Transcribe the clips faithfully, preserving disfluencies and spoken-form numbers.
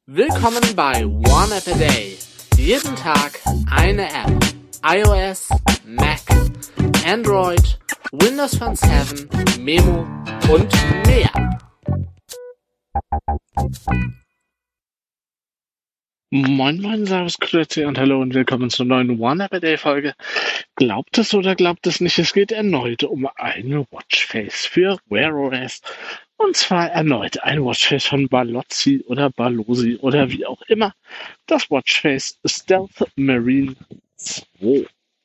Willkommen bei One App a Day. Jeden Tag eine App. iOS, Mac, Android, Windows Phone sieben, Memo und mehr. Moin moin, servus, grüezi und hallo und willkommen zur neuen One App a Day Folge. Glaubt es oder glaubt es nicht, es geht erneut um eine Watchface für Wear O S. Und zwar erneut ein Watchface von Balozi oder Balozi oder wie auch immer. Das Watchface Stealth Marine zwei.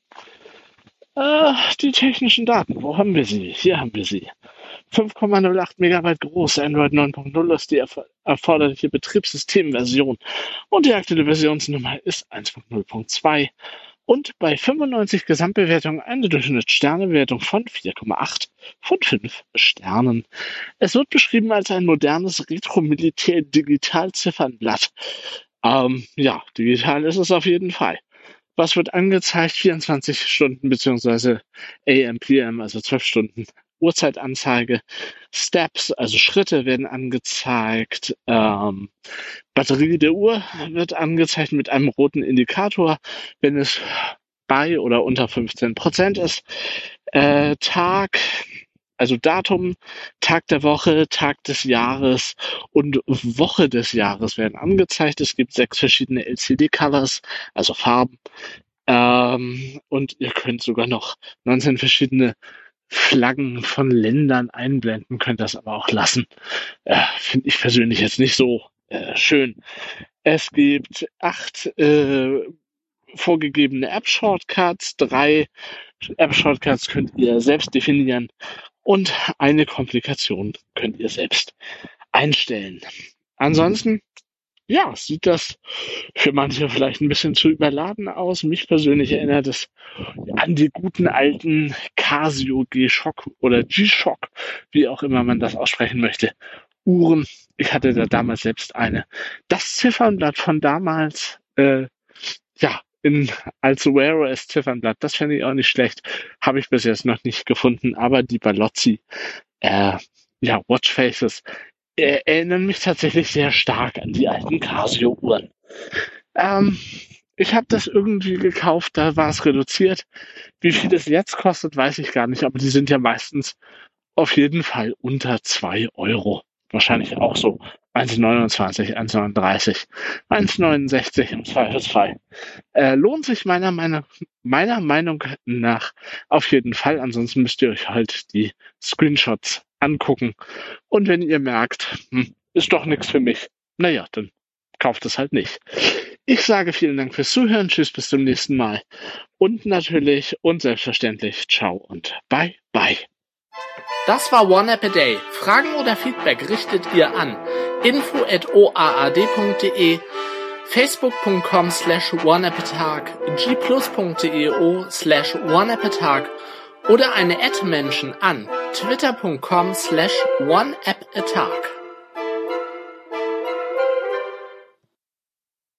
Äh, die technischen Daten, wo haben wir sie? Hier haben wir sie. fünf Komma null acht Megabyte groß, Android neun Punkt null ist die erf- erforderliche Betriebssystemversion und die aktuelle Versionsnummer ist eins Punkt null Punkt zwei und bei fünfundneunzig Gesamtbewertungen eine Durchschnittssternebewertung von vier Komma acht von fünf Sternen. Es wird beschrieben als ein modernes Retro-Militär-Digital-Ziffernblatt. Ähm, ja, digital ist es auf jeden Fall. Was wird angezeigt? vierundzwanzig Stunden beziehungsweise A M P M, also zwölf Stunden Uhrzeitanzeige. Steps, also Schritte werden angezeigt. Ähm, Batterie der Uhr wird angezeigt mit einem roten Indikator, wenn es bei oder unter fünfzehn Prozent ist. Äh, Tag, also Datum, Tag der Woche, Tag des Jahres und Woche des Jahres werden angezeigt. Es gibt sechs verschiedene L C D-Colors, also Farben. Ähm, und ihr könnt sogar noch neunzehn verschiedene Flaggen von Ländern einblenden, könnt das aber auch lassen. Äh, Finde ich persönlich jetzt nicht so äh, schön. Es gibt acht äh, vorgegebene App-Shortcuts, drei App-Shortcuts könnt ihr selbst definieren und eine Komplikation könnt ihr selbst einstellen. Ansonsten, ja, sieht das für manche vielleicht ein bisschen zu überladen aus. Mich persönlich erinnert es an die guten alten Casio G-Shock oder G-Shock, wie auch immer man das aussprechen möchte, Uhren. Ich hatte da damals selbst eine. Das Ziffernblatt von damals, äh, ja, in, als Wear O S Ziffernblatt, das fände ich auch nicht schlecht. Habe ich bis jetzt noch nicht gefunden, aber die Balozi, äh, ja, Watchfaces, äh, erinnern mich tatsächlich sehr stark an die alten Casio-Uhren. Ähm, ich habe das irgendwie gekauft, da war es reduziert. Wie viel es jetzt kostet, weiß ich gar nicht, aber die sind ja meistens auf jeden Fall unter zwei Euro. Wahrscheinlich auch so eins Komma neunundzwanzig, eins Komma neununddreißig, eins Komma neunundsechzig im Zweifelsfall. Äh, lohnt sich meiner Meinung, meiner Meinung nach auf jeden Fall. Ansonsten müsst ihr euch halt die Screenshots angucken. Und wenn ihr merkt, hm, ist doch nichts für mich, naja, dann kauft es halt nicht. Ich sage vielen Dank fürs Zuhören. Tschüss, bis zum nächsten Mal. Und natürlich und selbstverständlich ciao und bye bye. Das war One App a Day. Fragen oder Feedback richtet ihr an info at o a a d punkt d e, facebook punkt com slash oneappatag, g plus punkt d e o slash oneappatag oder eine Ad-Menschen an twitter punkt com slash oneappatag.